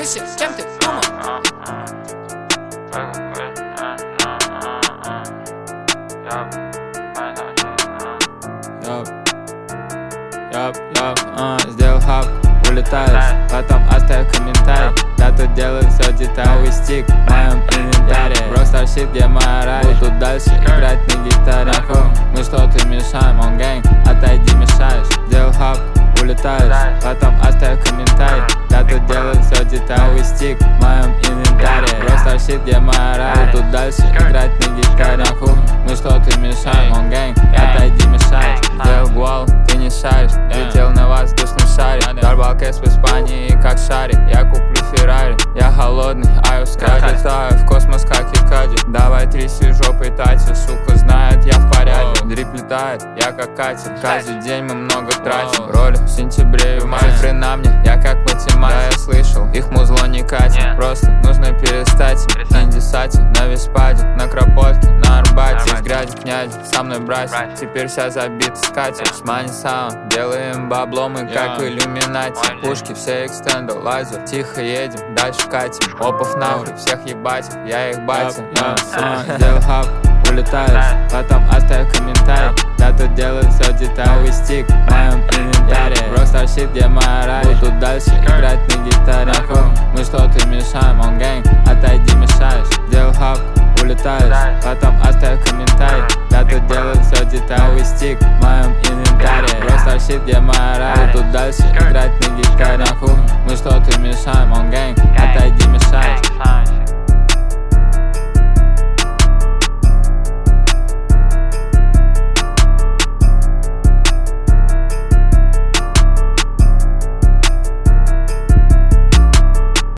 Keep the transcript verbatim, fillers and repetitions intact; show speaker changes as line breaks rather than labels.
выше, чем ты думал.
Яп, яп, а, сделал хап, улетаешь, потом оставь комментарий. Я тут делаю все детали, новый стик в моем инвентаре. Просто щит, где моя рай, буду дальше играть на гитаре. Мы что-то мешаем, он гэнг, отойди, мешаешь. Сделал хап, улетаешь, потом оставь комментарий. Я тут делаю все детали, новый стик в моем инвентаре. Просто щит, где моя рай, буду дальше играть на гитаре. Мы что-то мешаем, он гэнг, отойди, мешаешь. Сделал гуал, ты не шаришь, летел на воздушном шаре. Дорвал кэш в Испании, как шарик. Я куплю Феррари, я голодный, аюскай. Летаю в космос, как и Кади. Давай тряси жопой Тати, сука знает, я в порядке. Дрип летает, я как катер. Каждый день мы много тратим. Роли в сентябре, цифры на мне, я как математик. Да, я слышал, их музло не катит. Просто нужно перестать им. Индисати, на Веспаде, на Кропотке, на Арбате. Из грязи князи, со мной братья. Теперь вся забита скатер. Шмани саунд, делаем бабло мы как иллюминати. Пушки все экстенда, лазер, тихо едем, дальше катим. Опов нахуй, всех ебать, я их батя. Сделал хап, улетаешь, потом оставь комментарий. Я тут делаю все детали, новый стик в моем инвентаре. Просто щит, где моя рай, буду дальше